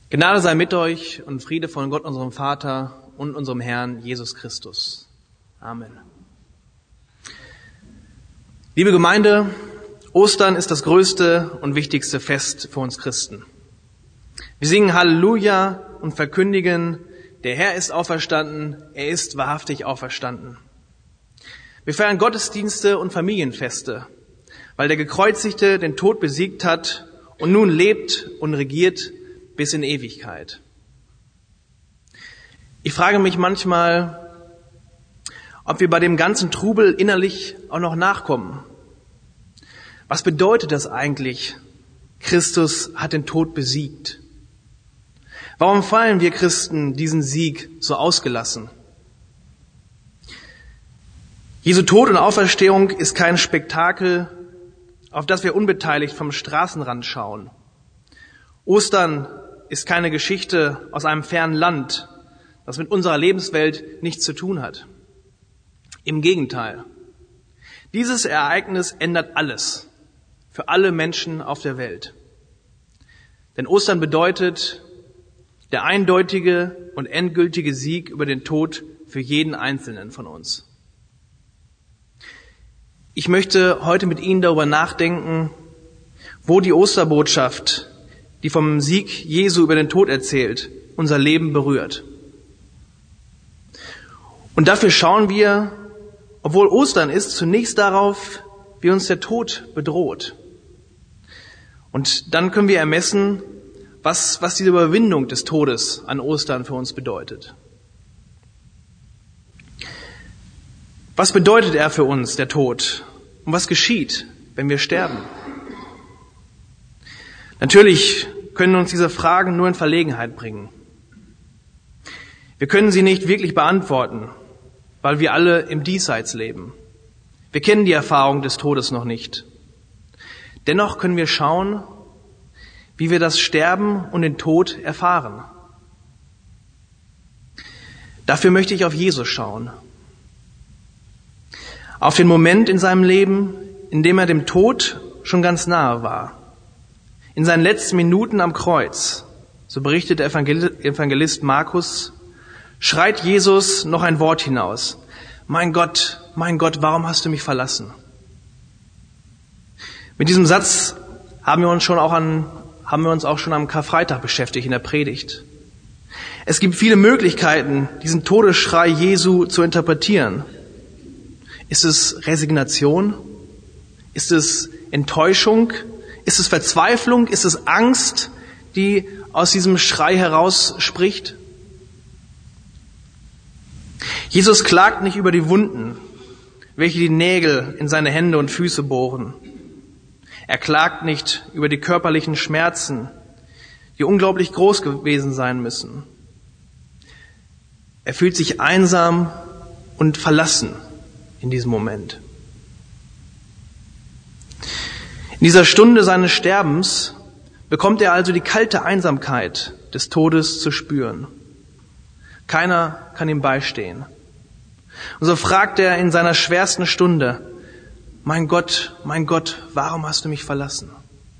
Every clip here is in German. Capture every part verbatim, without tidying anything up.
Gnade sei mit euch und Friede von Gott, unserem Vater und unserem Herrn Jesus Christus. Amen. Liebe Gemeinde, Ostern ist das größte und wichtigste Fest für uns Christen. Wir singen Halleluja und verkündigen, der Herr ist auferstanden, er ist wahrhaftig auferstanden. Wir feiern Gottesdienste und Familienfeste, weil der Gekreuzigte den Tod besiegt hat und nun lebt und regiert bis in Ewigkeit. Ich frage mich manchmal, ob wir bei dem ganzen Trubel innerlich auch noch nachkommen. Was bedeutet das eigentlich? Christus hat den Tod besiegt. Warum feiern wir Christen diesen Sieg so ausgelassen? Jesu Tod und Auferstehung ist kein Spektakel, auf das wir unbeteiligt vom Straßenrand schauen. Ostern ist keine Geschichte aus einem fernen Land, das mit unserer Lebenswelt nichts zu tun hat. Im Gegenteil. Dieses Ereignis ändert alles für alle Menschen auf der Welt. Denn Ostern bedeutet der eindeutige und endgültige Sieg über den Tod für jeden Einzelnen von uns. Ich möchte heute mit Ihnen darüber nachdenken, wo die Osterbotschaft, die vom Sieg Jesu über den Tod erzählt, unser Leben berührt. Und dafür schauen wir, obwohl Ostern ist, zunächst darauf, wie uns der Tod bedroht. Und dann können wir ermessen, was, was diese Überwindung des Todes an Ostern für uns bedeutet. Was bedeutet er für uns, der Tod? Und was geschieht, wenn wir sterben? Natürlich können uns diese Fragen nur in Verlegenheit bringen. Wir können sie nicht wirklich beantworten, weil wir alle im Diesseits leben. Wir kennen die Erfahrung des Todes noch nicht. Dennoch können wir schauen, wie wir das Sterben und den Tod erfahren. Dafür möchte ich auf Jesus schauen. Auf den Moment in seinem Leben, in dem er dem Tod schon ganz nahe war. In seinen letzten Minuten am Kreuz, so berichtet der Evangelist Markus, schreit Jesus noch ein Wort hinaus. Mein Gott, mein Gott, warum hast du mich verlassen? Mit diesem Satz haben wir uns schon auch an, haben wir uns auch schon am Karfreitag beschäftigt in der Predigt. Es gibt viele Möglichkeiten, diesen Todesschrei Jesu zu interpretieren. Ist es Resignation? Ist es Enttäuschung? Ist es Verzweiflung? Ist es Angst, die aus diesem Schrei heraus spricht? Jesus klagt nicht über die Wunden, welche die Nägel in seine Hände und Füße bohren. Er klagt nicht über die körperlichen Schmerzen, die unglaublich groß gewesen sein müssen. Er fühlt sich einsam und verlassen in diesem Moment. In dieser Stunde seines Sterbens bekommt er also die kalte Einsamkeit des Todes zu spüren. Keiner kann ihm beistehen. Und so fragt er in seiner schwersten Stunde, mein Gott, mein Gott, warum hast du mich verlassen?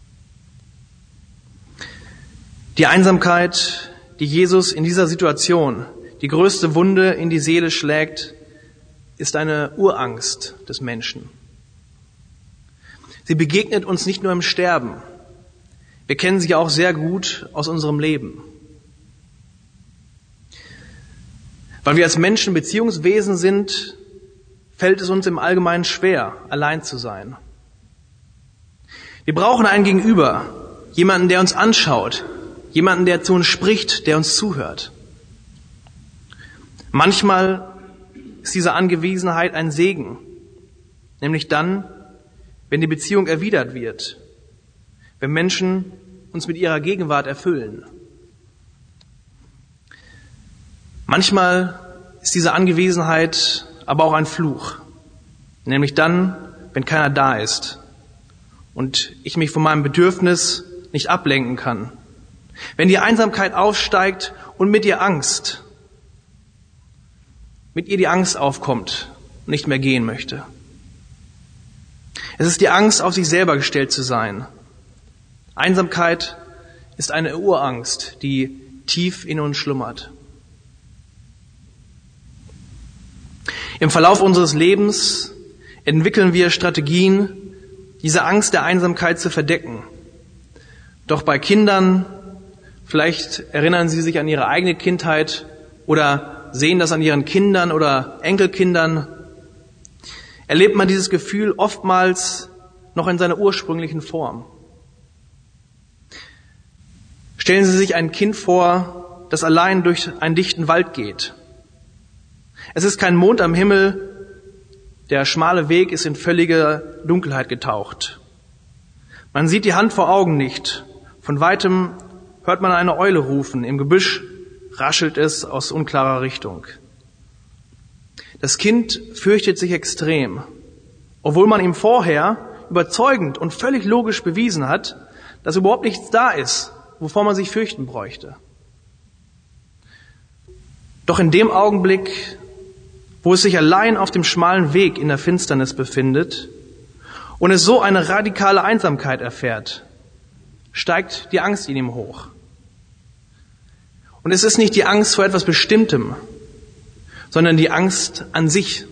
Die Einsamkeit, die Jesus in dieser Situation, die größte Wunde in die Seele schlägt, ist eine Urangst des Menschen. Sie begegnet uns nicht nur im Sterben. Wir kennen sie auch sehr gut aus unserem Leben. Weil wir als Menschen Beziehungswesen sind, fällt es uns im Allgemeinen schwer, allein zu sein. Wir brauchen einen Gegenüber, jemanden, der uns anschaut, jemanden, der zu uns spricht, der uns zuhört. Manchmal ist diese Angewiesenheit ein Segen, nämlich dann, wenn die Beziehung erwidert wird, wenn Menschen uns mit ihrer Gegenwart erfüllen. Manchmal ist diese Angewiesenheit aber auch ein Fluch, nämlich dann, wenn keiner da ist und ich mich von meinem Bedürfnis nicht ablenken kann. Wenn die Einsamkeit aufsteigt und mit ihr Angst, mit ihr die Angst aufkommt und nicht mehr gehen möchte. Es ist die Angst, auf sich selber gestellt zu sein. Einsamkeit ist eine Urangst, die tief in uns schlummert. Im Verlauf unseres Lebens entwickeln wir Strategien, diese Angst der Einsamkeit zu verdecken. Doch bei Kindern, vielleicht erinnern sie sich an ihre eigene Kindheit oder sehen das an ihren Kindern oder Enkelkindern, erlebt man dieses Gefühl oftmals noch in seiner ursprünglichen Form. Stellen Sie sich ein Kind vor, das allein durch einen dichten Wald geht. Es ist kein Mond am Himmel, der schmale Weg ist in völlige Dunkelheit getaucht. Man sieht die Hand vor Augen nicht. Von weitem hört man eine Eule rufen, im Gebüsch raschelt es aus unklarer Richtung. Das Kind fürchtet sich extrem, obwohl man ihm vorher überzeugend und völlig logisch bewiesen hat, dass überhaupt nichts da ist, wovor man sich fürchten bräuchte. Doch in dem Augenblick, wo es sich allein auf dem schmalen Weg in der Finsternis befindet und es so eine radikale Einsamkeit erfährt, steigt die Angst in ihm hoch. Und es ist nicht die Angst vor etwas Bestimmtem, sondern die Angst an sich.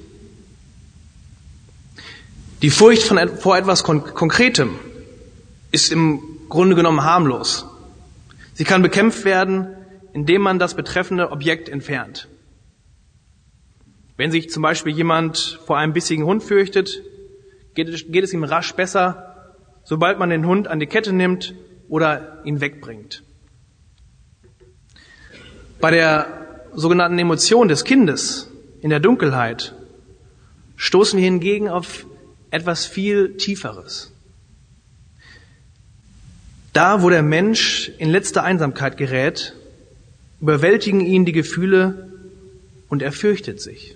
Die Furcht von, vor etwas Kon- Konkretem ist im Grunde genommen harmlos. Sie kann bekämpft werden, indem man das betreffende Objekt entfernt. Wenn sich zum Beispiel jemand vor einem bissigen Hund fürchtet, geht es, geht es ihm rasch besser, sobald man den Hund an die Kette nimmt oder ihn wegbringt. Bei der sogenannten Emotion des Kindes in der Dunkelheit stoßen wir hingegen auf etwas viel Tieferes. Da, wo der Mensch in letzte Einsamkeit gerät, überwältigen ihn die Gefühle und er fürchtet sich.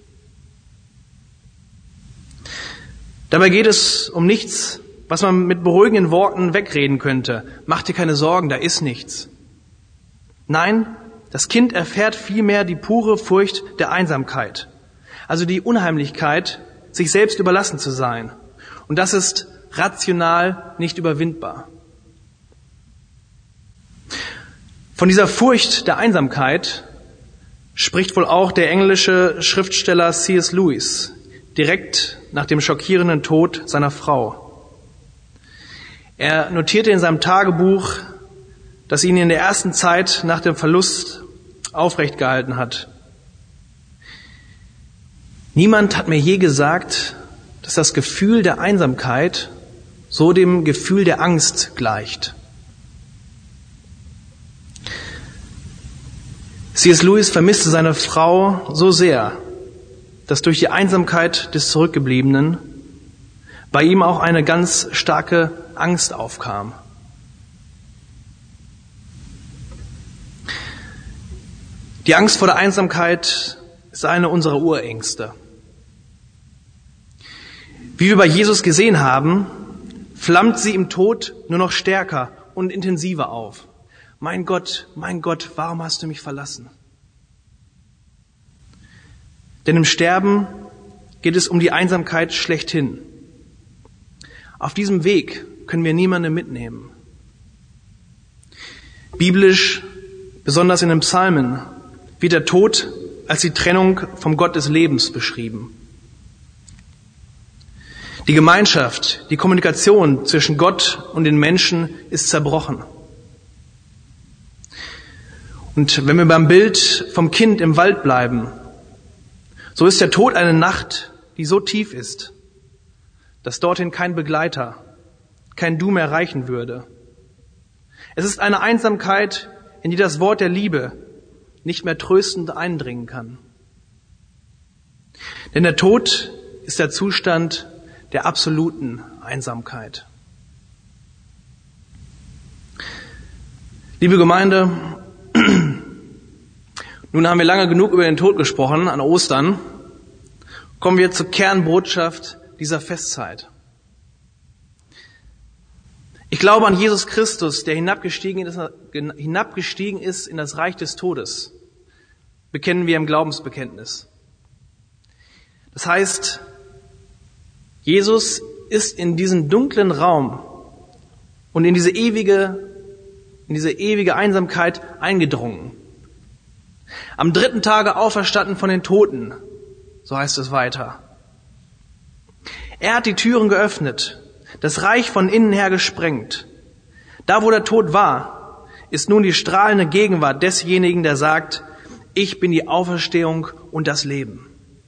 Dabei geht es um nichts, was man mit beruhigenden Worten wegreden könnte. Mach dir keine Sorgen, da ist nichts. Nein, das Kind erfährt vielmehr die pure Furcht der Einsamkeit, also die Unheimlichkeit, sich selbst überlassen zu sein. Und das ist rational nicht überwindbar. Von dieser Furcht der Einsamkeit spricht wohl auch der englische Schriftsteller C S Lewis direkt nach dem schockierenden Tod seiner Frau. Er notierte in seinem Tagebuch, das ihn in der ersten Zeit nach dem Verlust aufrecht gehalten hat. Niemand hat mir je gesagt, dass das Gefühl der Einsamkeit so dem Gefühl der Angst gleicht. C S Lewis vermisste seine Frau so sehr, dass durch die Einsamkeit des Zurückgebliebenen bei ihm auch eine ganz starke Angst aufkam. Die Angst vor der Einsamkeit ist eine unserer Urängste. Wie wir bei Jesus gesehen haben, flammt sie im Tod nur noch stärker und intensiver auf. Mein Gott, mein Gott, warum hast du mich verlassen? Denn im Sterben geht es um die Einsamkeit schlechthin. Auf diesem Weg können wir niemanden mitnehmen. Biblisch, besonders in den Psalmen, wird der Tod als die Trennung vom Gott des Lebens beschrieben. Die Gemeinschaft, die Kommunikation zwischen Gott und den Menschen ist zerbrochen. Und wenn wir beim Bild vom Kind im Wald bleiben, so ist der Tod eine Nacht, die so tief ist, dass dorthin kein Begleiter, kein Du mehr reichen würde. Es ist eine Einsamkeit, in die das Wort der Liebe nicht mehr tröstend eindringen kann. Denn der Tod ist der Zustand der absoluten Einsamkeit. Liebe Gemeinde, nun haben wir lange genug über den Tod gesprochen an Ostern. Kommen wir zur Kernbotschaft dieser Festzeit. Ich glaube an Jesus Christus, der hinabgestiegen ist, hinabgestiegen ist in das Reich des Todes. Bekennen wir im Glaubensbekenntnis. Das heißt, Jesus ist in diesen dunklen Raum und in diese ewige, in diese ewige Einsamkeit eingedrungen. Am dritten Tage auferstanden von den Toten, so heißt es weiter. Er hat die Türen geöffnet, das Reich von innen her gesprengt. Da, wo der Tod war, ist nun die strahlende Gegenwart desjenigen, der sagt, ich bin die Auferstehung und das Leben.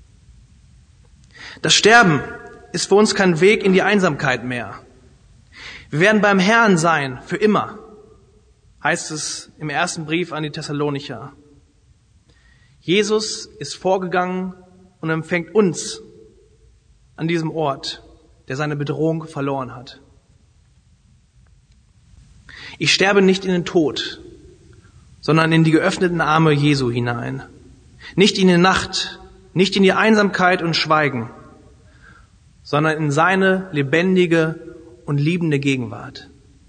Das Sterben ist für uns kein Weg in die Einsamkeit mehr. Wir werden beim Herrn sein, für immer, heißt es im ersten Brief an die Thessalonicher. Jesus ist vorgegangen und empfängt uns an diesem Ort, der seine Bedrohung verloren hat. Ich sterbe nicht in den Tod, sondern in die geöffneten Arme Jesu hinein. Nicht in die Nacht, nicht in die Einsamkeit und Schweigen, sondern in seine lebendige und liebende Gegenwart.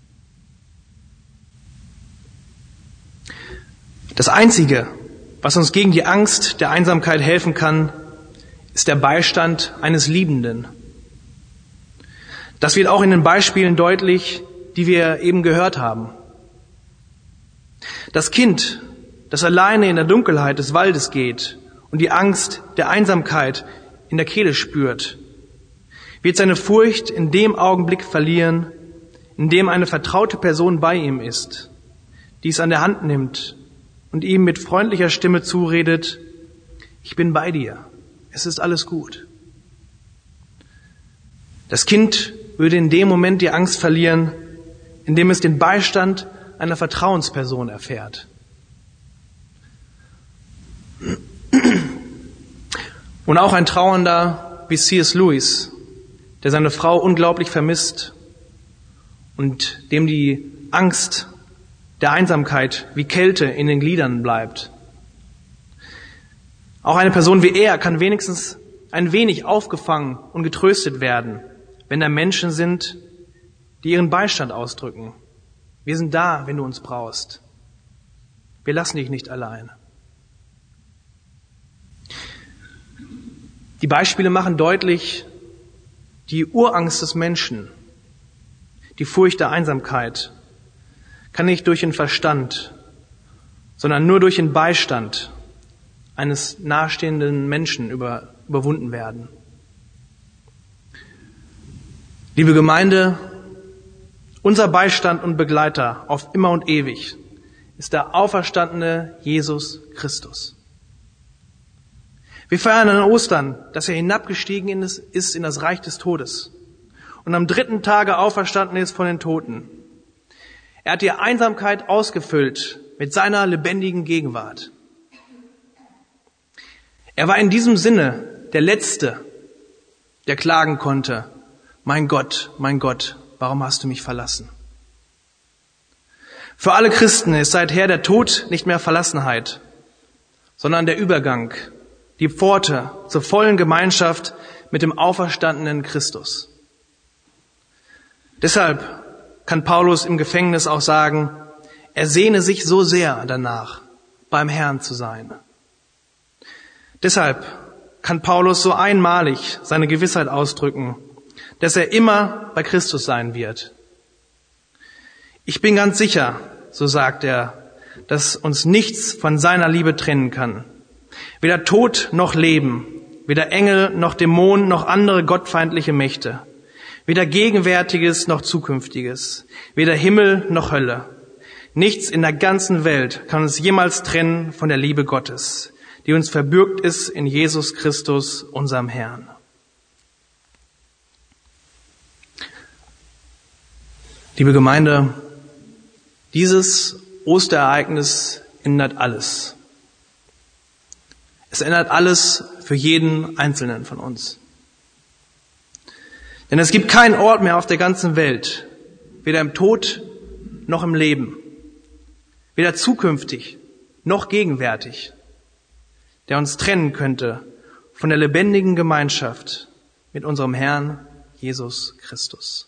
Das Einzige, was uns gegen die Angst der Einsamkeit helfen kann, ist der Beistand eines Liebenden. Das wird auch in den Beispielen deutlich, die wir eben gehört haben. Das Kind, das alleine in der Dunkelheit des Waldes geht und die Angst der Einsamkeit in der Kehle spürt, wird seine Furcht in dem Augenblick verlieren, in dem eine vertraute Person bei ihm ist, die es an der Hand nimmt und ihm mit freundlicher Stimme zuredet, ich bin bei dir, es ist alles gut. Das Kind würde in dem Moment die Angst verlieren, indem es den Beistand einer Vertrauensperson erfährt. Und auch ein Trauernder wie C S Lewis, der seine Frau unglaublich vermisst und dem die Angst der Einsamkeit wie Kälte in den Gliedern bleibt. Auch eine Person wie er kann wenigstens ein wenig aufgefangen und getröstet werden, wenn da Menschen sind, die ihren Beistand ausdrücken. Wir sind da, wenn du uns brauchst. Wir lassen dich nicht allein. Die Beispiele machen deutlich, die Urangst des Menschen, die Furcht der Einsamkeit, kann nicht durch den Verstand, sondern nur durch den Beistand eines nahestehenden Menschen über, überwunden werden. Liebe Gemeinde, unser Beistand und Begleiter auf immer und ewig ist der auferstandene Jesus Christus. Wir feiern an Ostern, dass er hinabgestiegen ist in das Reich des Todes und am dritten Tage auferstanden ist von den Toten. Er hat die Einsamkeit ausgefüllt mit seiner lebendigen Gegenwart. Er war in diesem Sinne der Letzte, der klagen konnte, mein Gott, mein Gott, warum hast du mich verlassen? Für alle Christen ist seither der Tod nicht mehr Verlassenheit, sondern der Übergang, die Pforte zur vollen Gemeinschaft mit dem auferstandenen Christus. Deshalb kann Paulus im Gefängnis auch sagen, er sehne sich so sehr danach, beim Herrn zu sein. Deshalb kann Paulus so einmalig seine Gewissheit ausdrücken, dass er immer bei Christus sein wird. Ich bin ganz sicher, so sagt er, dass uns nichts von seiner Liebe trennen kann. Weder Tod noch Leben, weder Engel noch Dämonen noch andere gottfeindliche Mächte, weder Gegenwärtiges noch Zukünftiges, weder Himmel noch Hölle. Nichts in der ganzen Welt kann uns jemals trennen von der Liebe Gottes, die uns verbürgt ist in Jesus Christus, unserem Herrn. Liebe Gemeinde, dieses Osterereignis ändert alles. Es ändert alles für jeden Einzelnen von uns. Denn es gibt keinen Ort mehr auf der ganzen Welt, weder im Tod noch im Leben, weder zukünftig noch gegenwärtig, der uns trennen könnte von der lebendigen Gemeinschaft mit unserem Herrn Jesus Christus.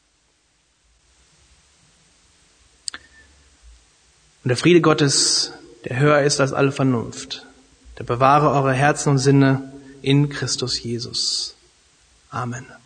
Und der Friede Gottes, der höher ist als alle Vernunft, der bewahre eure Herzen und Sinne in Christus Jesus. Amen.